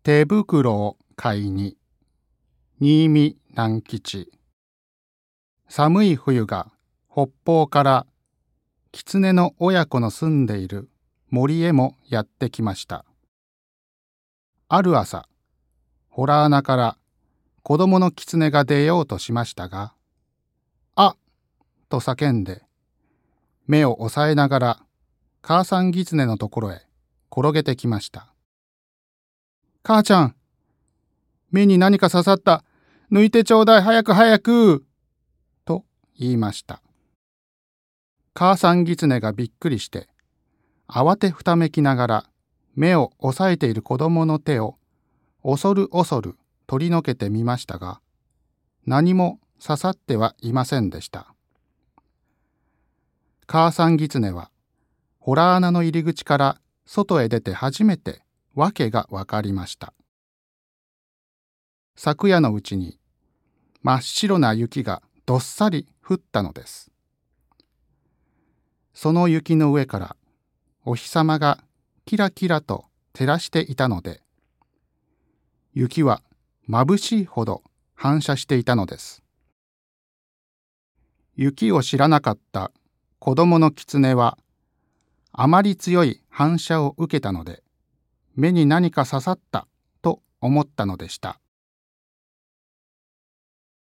手袋を買いに、新見南吉。寒い冬が北方から狐の親子の住んでいる森へもやってきました。ある朝、洞穴から子供の狐が出ようとしましたが、あっと叫んで、目を押さえながら母さん狐のところへ転げてきました。母ちゃん、目に何か刺さった。抜いてちょうだい、早く早くと言いました。母さん狐がびっくりして、慌てふためきながら目を押さえている子供の手を恐る恐る取り除けてみましたが、何も刺さってはいませんでした。母さん狐は洞穴の入り口から外へ出て初めて訳がわかりました。昨夜のうちに真っ白な雪がどっさり降ったのです。その雪の上からお日様がキラキラと照らしていたので、雪は眩しいほど反射していたのです。雪を知らなかった子供の狐はあまり強い反射を受けたので、目に何か刺さったと思ったのでした。